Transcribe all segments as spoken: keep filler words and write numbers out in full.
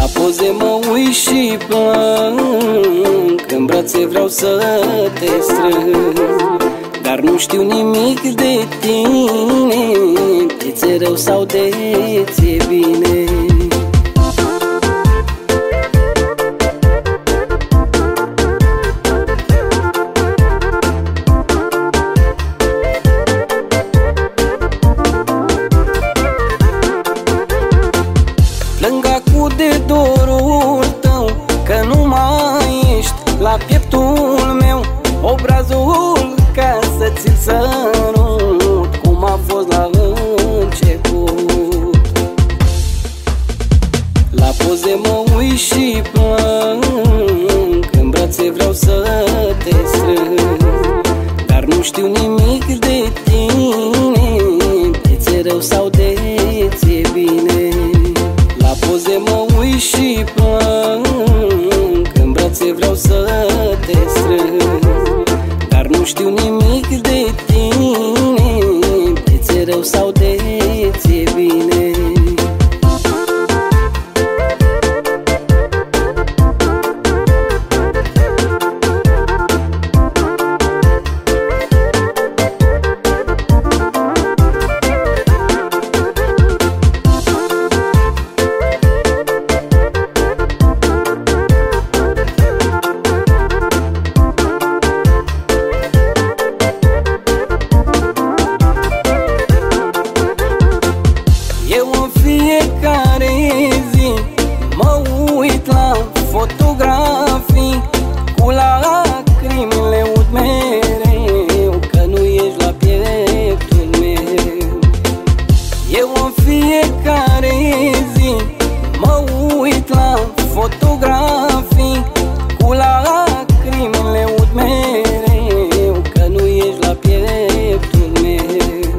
poze mă uit și plâng, în brațe vreau să te strâng, dar nu știu nimic de tine, de ți-e rău sau de ți-e bine. De dorul tău, că nu mai ești la pieptul meu, obrazul ca să ți-l sărut, cum a fost la început. La poze mă uit și plâng, în brațe vreau să te strâng, dar nu știu nimic de tine, de ți-e rău sau de ți-e bine. La poze mă uit și plâng, în brațe vreau să te strâng, dar nu știu nimic de tine, de ți-e rău sau de ți-e bine. Fiecare zi mă uit la fotografii, cu lacrimile ud mereu, că nu ești la pieptul meu. Eu în fiecare zi mă uit la fotografii, cu lacrimile ud mereu, că nu ești la pieptul meu.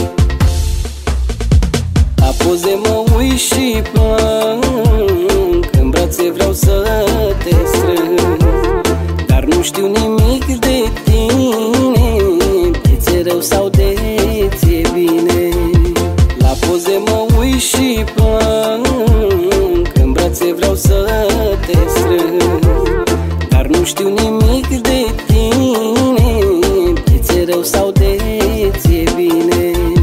La poze mă uit și plâng, în brațe vreau să te strâng, dar nu știu nimic de tine, de ți-e rău sau de ți-e bine. La poze mă uit și plâng, în brațe vreau să te strâng, dar nu știu nimic de tine, de ți-e rău sau de ți-e bine.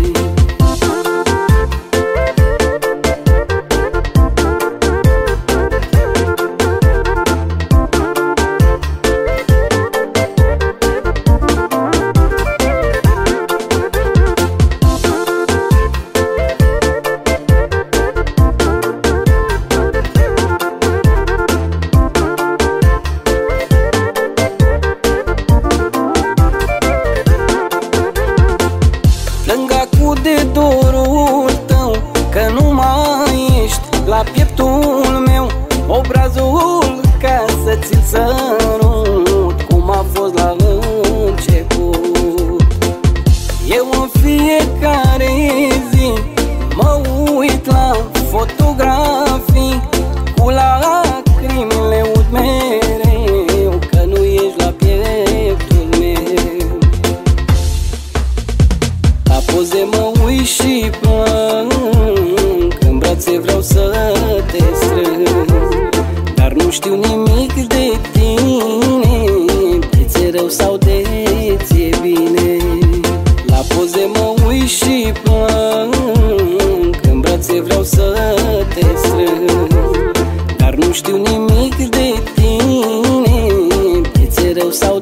De dorul tău, că nu mai ești la pieptul meu, obrazul ca să ți-l sărut, cum a fost la început. Eu în fiecare zi mă uit la fotografii, cu lacrimile ud mereu, că nu ești la pieptul meu. La poze mă uit și plâng, în brațe vreau să te strâng, dar nu știu nimic de tine, de ți-e rău sau de ți-e bine. La poze mă uit și plâng, în brațe vreau să te strâng, dar nu știu nimic de tine, de ți-e rău sau